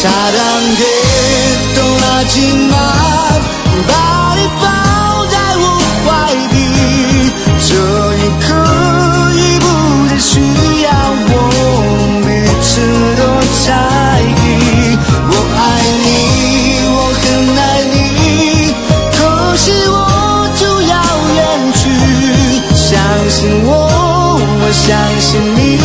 사랑했던 하지만把你抱在我怀里，这一刻已不再需要我彼此都在意。我爱你，我很爱你，可惜我就要远去。相信我，我相信你。